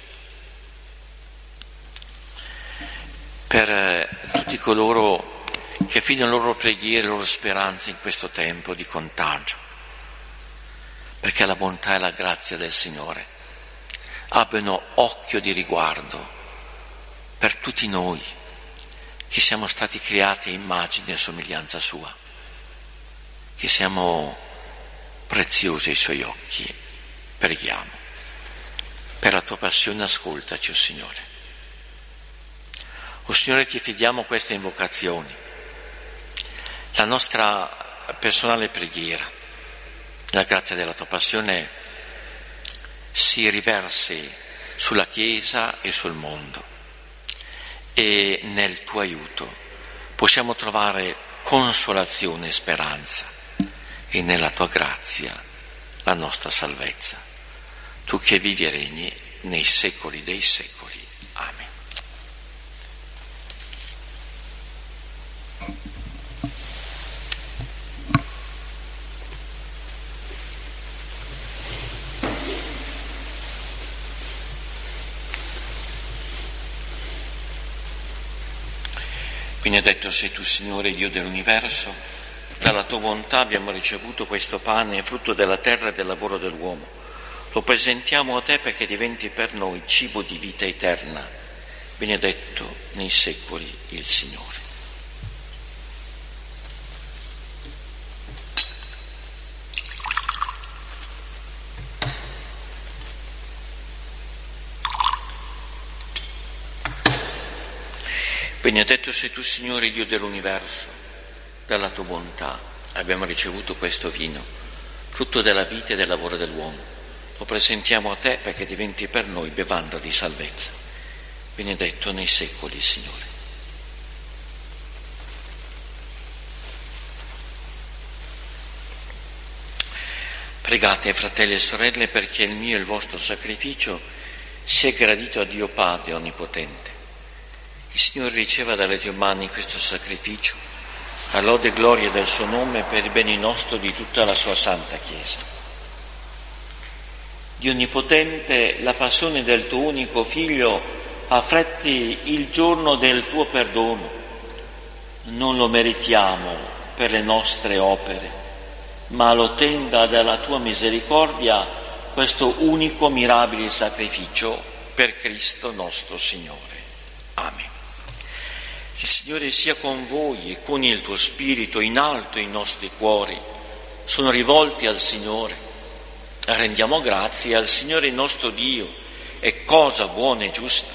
Per tutti coloro che affidano le loro preghiere, le loro speranze in questo tempo di contagio, perché la bontà e la grazia del Signore abbiano occhio di riguardo per tutti noi che siamo stati creati a immagine e somiglianza sua, che siamo preziosi ai suoi occhi. Preghiamo. Per la tua passione ascoltaci, o Signore. O Signore, ti affidiamo queste invocazioni, la nostra personale preghiera. La grazia della tua passione si riversi sulla Chiesa e sul mondo e nel tuo aiuto possiamo trovare consolazione e speranza e nella tua grazia la nostra salvezza. Tu che vivi e regni nei secoli dei secoli. Amen. Benedetto sei tu, Signore, Dio dell'universo, dalla tua bontà abbiamo ricevuto questo pane, frutto della terra e del lavoro dell'uomo. Lo presentiamo a te perché diventi per noi cibo di vita eterna. Benedetto nei secoli il Signore. Benedetto sei tu, Signore, Dio dell'universo, dalla tua bontà abbiamo ricevuto questo vino, frutto della vita e del lavoro dell'uomo. Lo presentiamo a te perché diventi per noi bevanda di salvezza. Benedetto nei secoli, Signore. Pregate, fratelli e sorelle, perché il mio e il vostro sacrificio sia gradito a Dio Padre Onnipotente. Il Signore riceva dalle tue mani questo sacrificio, a lode e gloria del suo nome, per il bene nostro e di tutta la sua santa Chiesa. Dio Onnipotente, la passione del tuo unico Figlio affretti il giorno del tuo perdono. Non lo meritiamo per le nostre opere, ma lo ottenga dalla tua misericordia questo unico mirabile sacrificio per Cristo nostro Signore. Amen. Il Signore sia con voi e con il tuo spirito. In alto i nostri cuori sono rivolti al Signore. Rendiamo grazie al Signore nostro Dio, è cosa buona e giusta.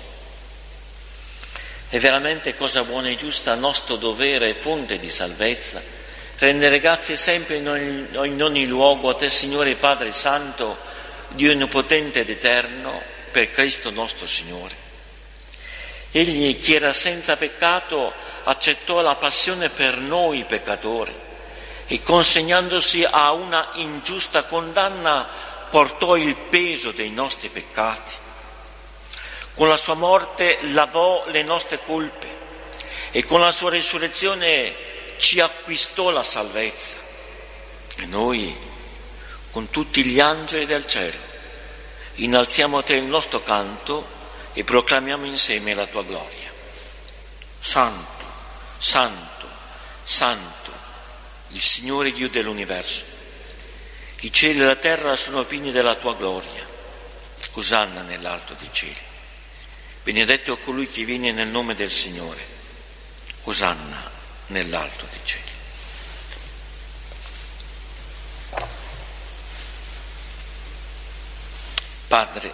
È veramente cosa buona e giusta, nostro dovere e fonte di salvezza, rendere grazie sempre in ogni, in ogni luogo a te, Signore Padre Santo, Dio Onnipotente ed Eterno, per Cristo nostro Signore. Egli, che era senza peccato, accettò la passione per noi peccatori e, consegnandosi a una ingiusta condanna, portò il peso dei nostri peccati. Con la sua morte lavò le nostre colpe e con la sua risurrezione ci acquistò la salvezza. E noi, con tutti gli angeli del cielo, innalziamo a te il nostro canto e proclamiamo insieme la tua gloria. Santo, santo, santo, il Signore Dio dell'universo. I cieli e la terra sono pieni della tua gloria. Osanna nell'alto dei cieli. Benedetto colui che viene nel nome del Signore. Osanna nell'alto dei cieli. Padre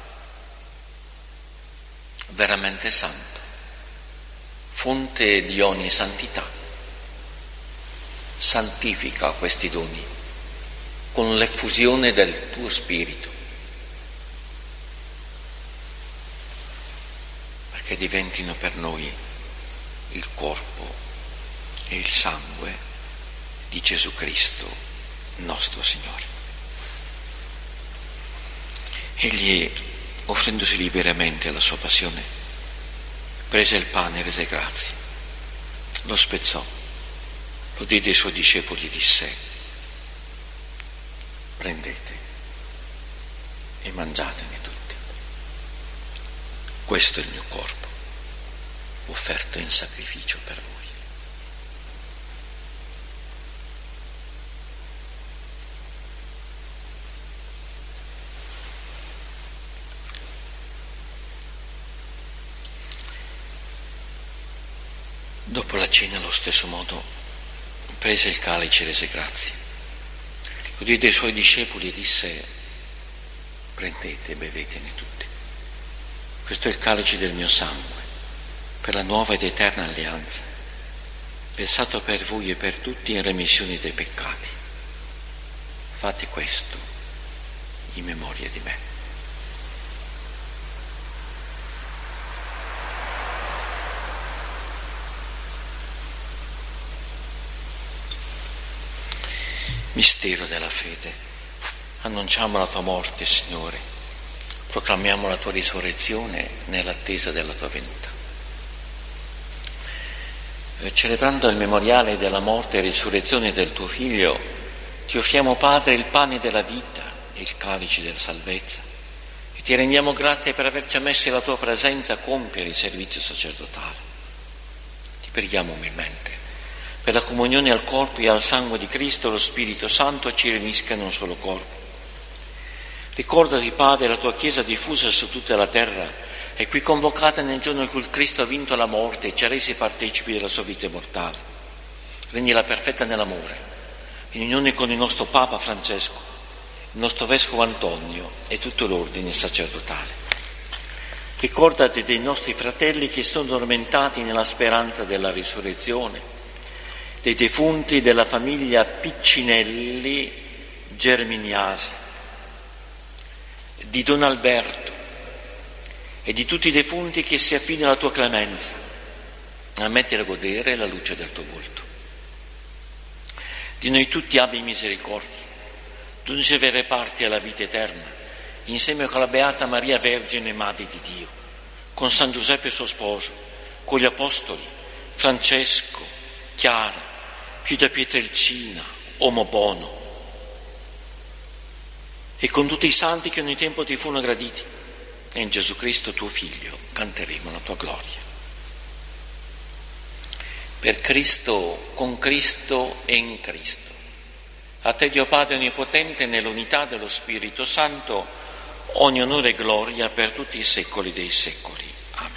veramente santo, fonte di ogni santità, santifica questi doni con l'effusione del tuo Spirito, perché diventino per noi il corpo e il sangue di Gesù Cristo, nostro Signore. Egli, offrendosi liberamente alla sua passione, prese il pane e rese grazie, lo spezzò, lo diede ai suoi discepoli e disse: prendete e mangiatene tutti. Questo è il mio corpo, offerto in sacrificio per voi. Dopo la cena, allo stesso modo, prese il calice e rese grazie. Lo diede ai suoi discepoli e disse: prendete e bevetene tutti. Questo è il calice del mio sangue, per la nuova ed eterna alleanza, versato per voi e per tutti in remissione dei peccati. Fate questo in memoria di me. Mistero della fede. Annunciamo la tua morte, Signore. Proclamiamo la tua risurrezione nell'attesa della tua venuta. Celebrando il memoriale della morte e risurrezione del tuo Figlio, ti offriamo, Padre, il pane della vita e il calice della salvezza, e ti rendiamo grazie per averci messi alla tua presenza a compiere il servizio sacerdotale. Ti preghiamo umilmente per la comunione al corpo e al sangue di Cristo, lo Spirito Santo ci riunisca in un solo corpo. Ricordati, Padre, la tua Chiesa diffusa su tutta la terra e qui convocata nel giorno in cui Cristo ha vinto la morte e ci ha resi partecipi della sua vita immortale. Rendila perfetta nell'amore, in unione con il nostro Papa Francesco, il nostro Vescovo Antonio e tutto l'ordine sacerdotale. Ricordati dei nostri fratelli che sono addormentati nella speranza della risurrezione, dei defunti della famiglia Piccinelli Germiniasi, di Don Alberto e di tutti i defunti che si affidano alla tua clemenza, a mettere a godere la luce del tuo volto. Di noi tutti abbi misericordia, tu ricevere parte alla vita eterna, insieme con la Beata Maria Vergine Madre di Dio, con San Giuseppe suo sposo, con gli Apostoli, Francesco, Chiara, Pio Pietrelcina, Uomo Bono, e con tutti i santi che ogni tempo ti furono graditi, e in Gesù Cristo tuo Figlio canteremo la tua gloria. Per Cristo, con Cristo e in Cristo. A te Dio Padre Onnipotente, nell'unità dello Spirito Santo, ogni onore e gloria per tutti i secoli dei secoli. Amen.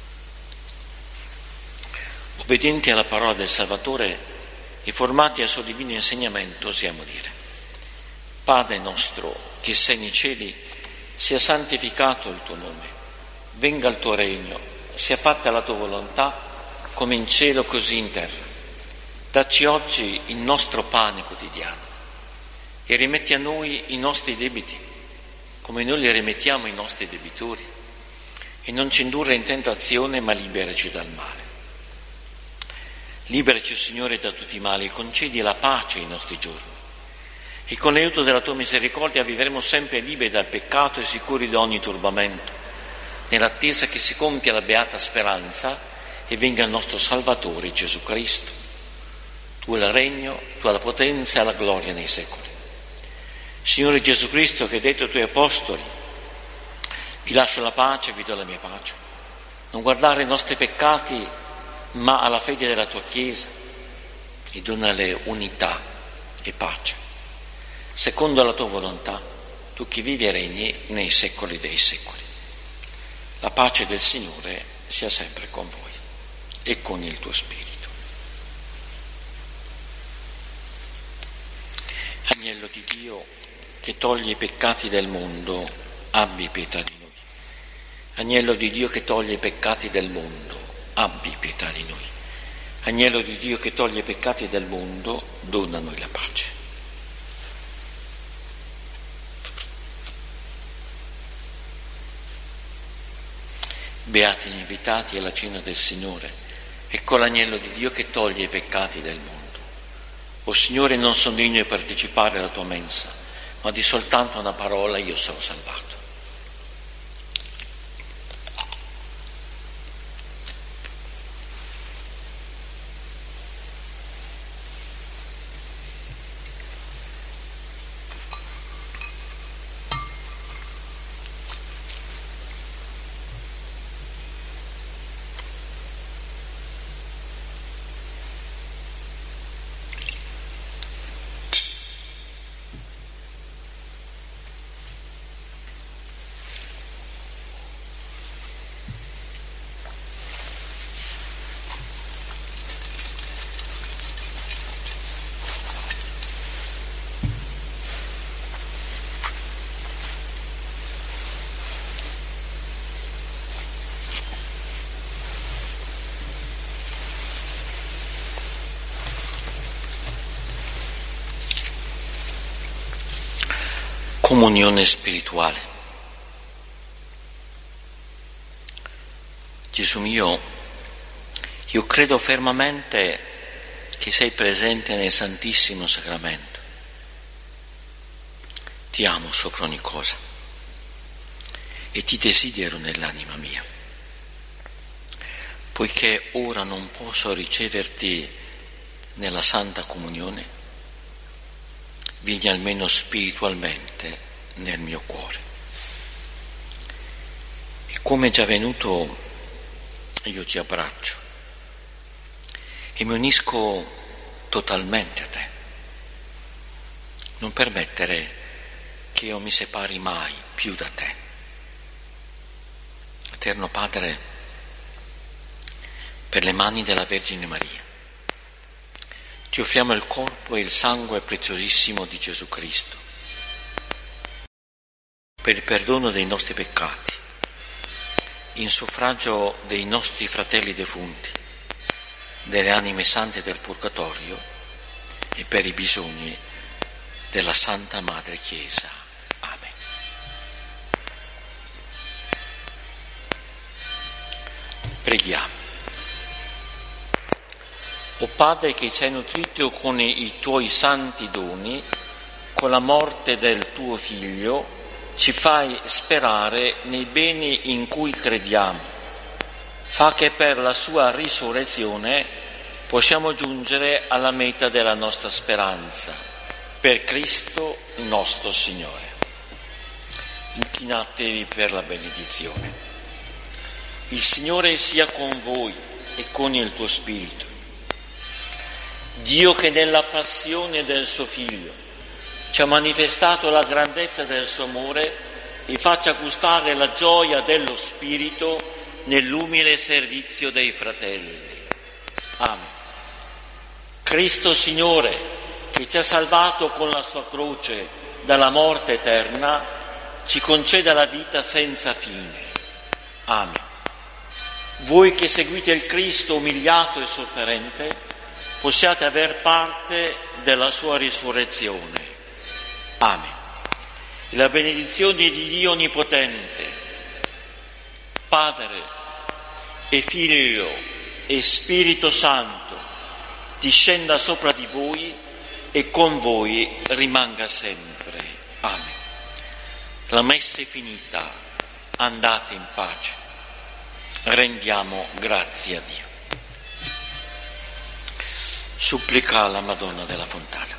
Obbedienti alla parola del Salvatore e formati al suo divino insegnamento, osiamo dire: Padre nostro, che sei nei cieli, sia santificato il tuo nome, venga il tuo regno, sia fatta la tua volontà, come in cielo così in terra. Dacci oggi il nostro pane quotidiano e rimetti a noi i nostri debiti, come noi li rimettiamo ai nostri debitori, e non ci indurre in tentazione, ma liberaci dal male. Liberaci, Signore, da tutti i mali e concedi la pace ai nostri giorni. E con l'aiuto della tua misericordia vivremo sempre liberi dal peccato e sicuri di ogni turbamento, nell'attesa che si compia la beata speranza e venga il nostro Salvatore Gesù Cristo. Tu è il regno, tu è la potenza e la gloria nei secoli. Signore Gesù Cristo, che hai detto ai tuoi apostoli: vi lascio la pace, vi do la mia pace, non guardare i nostri peccati, ma alla fede della tua Chiesa, e donale unità e pace. Secondo la tua volontà, tu che vivi e regni nei secoli dei secoli. La pace del Signore sia sempre con voi e con il tuo spirito. Agnello di Dio, che toglie i peccati del mondo, abbi pietà di noi. Agnello di Dio che toglie i peccati del mondo, abbi pietà di noi. Agnello di Dio che toglie i peccati del mondo, dona a noi la pace. Beati gli invitati alla cena del Signore, ecco l'agnello di Dio che toglie i peccati del mondo. O Signore, non sono degno di partecipare alla tua mensa, ma di soltanto una parola io sono salvato. Comunione spirituale. Gesù mio, io credo fermamente che sei presente nel Santissimo Sacramento. Ti amo sopra ogni cosa e ti desidero nell'anima mia. Poiché ora non posso riceverti nella Santa Comunione, vieni almeno spiritualmente nel mio cuore. E come è già venuto, io ti abbraccio e mi unisco totalmente a te. Non permettere che io mi separi mai più da te. Eterno Padre, per le mani della Vergine Maria, ti offriamo il corpo e il sangue preziosissimo di Gesù Cristo, per il perdono dei nostri peccati, in suffragio dei nostri fratelli defunti, delle anime sante del Purgatorio e per i bisogni della Santa Madre Chiesa. Amen. Preghiamo. O Padre che ci hai nutrito con i tuoi santi doni, con la morte del tuo Figlio, ci fai sperare nei beni in cui crediamo. Fa che per la sua risurrezione possiamo giungere alla meta della nostra speranza, per Cristo nostro Signore. Inchinatevi per la benedizione. Il Signore sia con voi e con il tuo spirito. Dio, che nella passione del suo Figlio ci ha manifestato la grandezza del suo amore, vi faccia gustare la gioia dello Spirito nell'umile servizio dei fratelli. Amen. Cristo Signore, che ci ha salvato con la sua croce dalla morte eterna, ci conceda la vita senza fine. Amen. Voi che seguite il Cristo umiliato e sofferente, possiate aver parte della sua risurrezione. Amen. La benedizione di Dio Onnipotente, Padre e Figlio e Spirito Santo, discenda sopra di voi e con voi rimanga sempre. Amen. La messa è finita, andate in pace. Rendiamo grazie a Dio. Supplica alla Madonna della Fontana.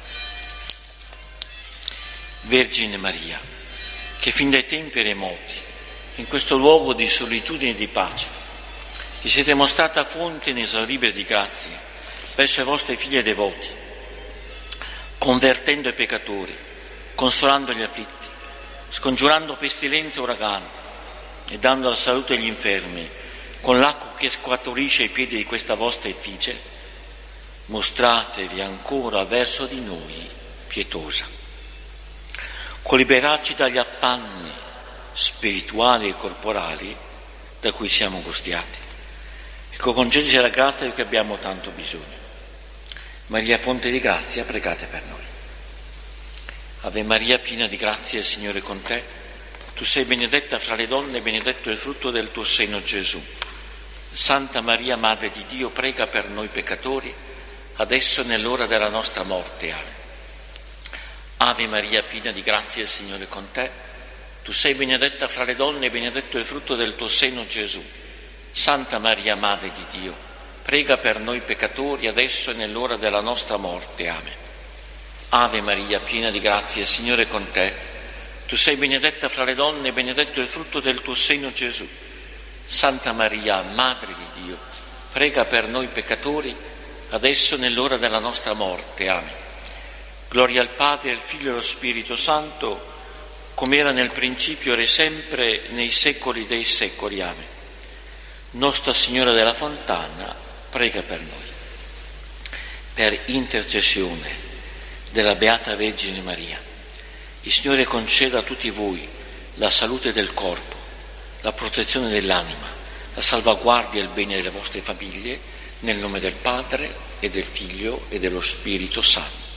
Vergine Maria, che fin dai tempi remoti, in questo luogo di solitudine e di pace, vi siete mostrata fonte inesauribile di grazie verso i vostri figli devoti, convertendo i peccatori, consolando gli afflitti, scongiurando pestilenze e uragani e dando la salute agli infermi, con l'acqua che squartorisce ai piedi di questa vostra effigie, mostratevi ancora verso di noi pietosa. Liberarci dagli affanni spirituali e corporali da cui siamo angustiati. Ecco, concedici la grazia di cui abbiamo tanto bisogno. Maria, fonte di grazia, pregate per noi. Ave Maria, piena di grazia, il Signore è con te. Tu sei benedetta fra le donne e benedetto il frutto del tuo seno, Gesù. Santa Maria, Madre di Dio, prega per noi peccatori, adesso e nell'ora della nostra morte. Amen. Ave Maria, piena di grazia, il Signore è con te. Tu sei benedetta fra le donne e benedetto il frutto del tuo seno, Gesù. Santa Maria, Madre di Dio, prega per noi peccatori, adesso e nell'ora della nostra morte. Amen. Ave Maria, piena di grazia, il Signore è con te. Tu sei benedetta fra le donne e benedetto il frutto del tuo seno, Gesù. Santa Maria, Madre di Dio, prega per noi peccatori, adesso e nell'ora della nostra morte. Amen. Gloria al Padre, al Figlio e allo Spirito Santo, come era nel principio, ora e sempre, nei secoli dei secoli. Amen. Nostra Signora della Fontana, prega per noi. Per intercessione della Beata Vergine Maria, il Signore conceda a tutti voi la salute del corpo, la protezione dell'anima, la salvaguardia e il bene delle vostre famiglie, nel nome del Padre e del Figlio e dello Spirito Santo.